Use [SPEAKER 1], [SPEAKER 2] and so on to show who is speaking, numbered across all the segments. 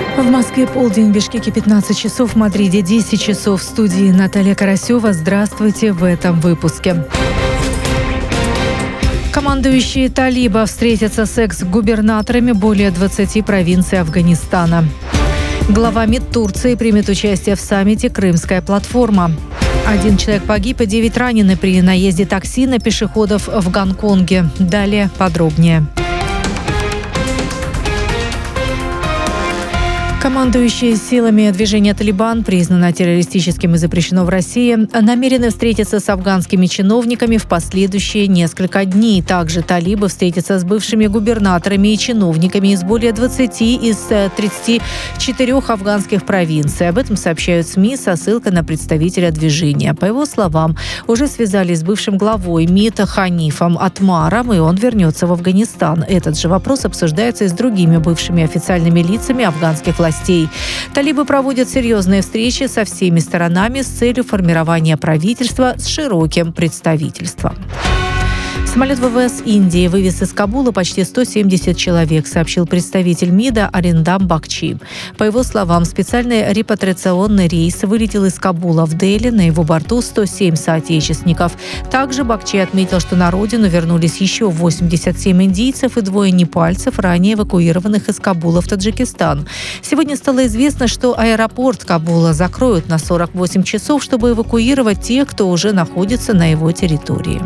[SPEAKER 1] В Москве полдень, в Бишкеке 15 часов, в Мадриде 10 часов. В студии Наталья Карасева. Здравствуйте в этом выпуске. Командующие талиба встретятся с экс-губернаторами более 20 провинций Афганистана. Глава МИД Турции примет участие в саммите «Крымская платформа». 1 человек погиб и 9 ранены при наезде такси на пешеходов в Гонконге. Далее подробнее. Командующие силами движения «Талибан», признано террористическим и запрещено в России, намерены встретиться с афганскими чиновниками в последующие несколько дней. Также талибы встретятся с бывшими губернаторами и чиновниками из более 20 из 34 афганских провинций. Об этом сообщают СМИ со ссылкой на представителя движения. По его словам, уже связались с бывшим главой МИД Ханифом Атмаром, и он вернется в Афганистан. Этот же вопрос обсуждается и с другими бывшими официальными лицами афганских властей. Талибы проводят серьезные встречи со всеми сторонами с целью формирования правительства с широким представительством. Самолет ВВС Индии вывез из Кабула почти 170 человек, сообщил представитель МИДа Ариндам Бакчи. По его словам, специальный репатриационный рейс вылетел из Кабула в Дели, на его борту 107 соотечественников. Также Бакчи отметил, что на родину вернулись еще 87 индийцев и 2 непальцев, ранее эвакуированных из Кабула в Таджикистан. Сегодня стало известно, что аэропорт Кабула закроют на 48 часов, чтобы эвакуировать тех, кто уже находится на его территории.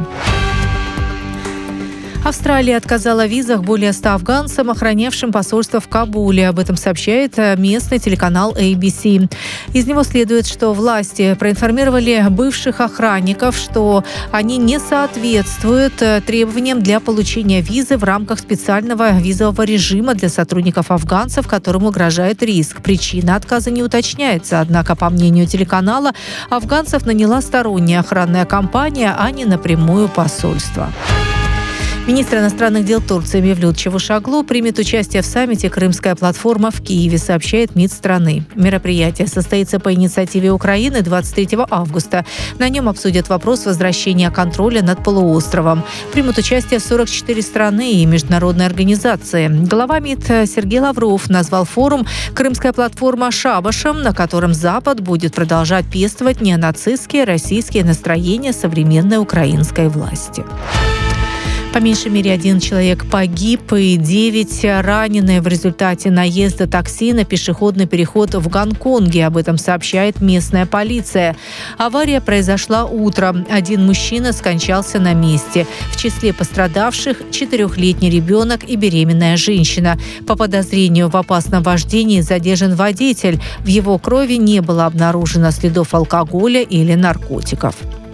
[SPEAKER 1] Австралия отказала в визах более 100 афганцам, охранявшим посольство в Кабуле. Об этом сообщает местный телеканал ABC. Из него следует, что власти проинформировали бывших охранников, что они не соответствуют требованиям для получения визы в рамках специального визового режима для сотрудников афганцев, которым угрожает риск. Причина отказа не уточняется, однако, по мнению телеканала, афганцев наняла сторонняя охранная компания, а не напрямую посольство. Министр иностранных дел Турции Мевлют Чавушоглу примет участие в саммите «Крымская платформа» в Киеве, сообщает МИД страны. Мероприятие состоится по инициативе Украины 23 августа. На нем обсудят вопрос возвращения контроля над полуостровом. Примут участие 44 страны и международные организации. Глава МИД Сергей Лавров назвал форум «Крымская платформа» шабашем, на котором Запад будет продолжать пестовать неонацистские российские настроения современной украинской власти. По меньшей мере 1 человек погиб и 9 ранены в результате наезда такси на пешеходный переход в Гонконге. Об этом сообщает местная полиция. Авария произошла утром. 1 мужчина скончался на месте. В числе пострадавших 4-летний ребенок и беременная женщина. По подозрению в опасном вождении задержан водитель. В его крови не было обнаружено следов алкоголя или наркотиков.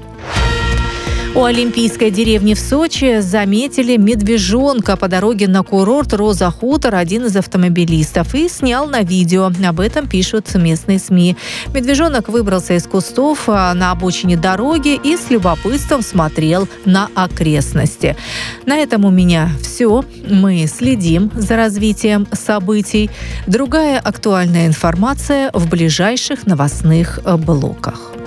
[SPEAKER 1] У Олимпийской деревни в Сочи заметили медвежонка по дороге на курорт Роза Хутор один из автомобилистов и снял на видео. Об этом пишут местные СМИ. Медвежонок выбрался из кустов на обочине дороги и с любопытством смотрел на окрестности. На этом у меня все. Мы следим за развитием событий. Другая актуальная информация в ближайших новостных блоках.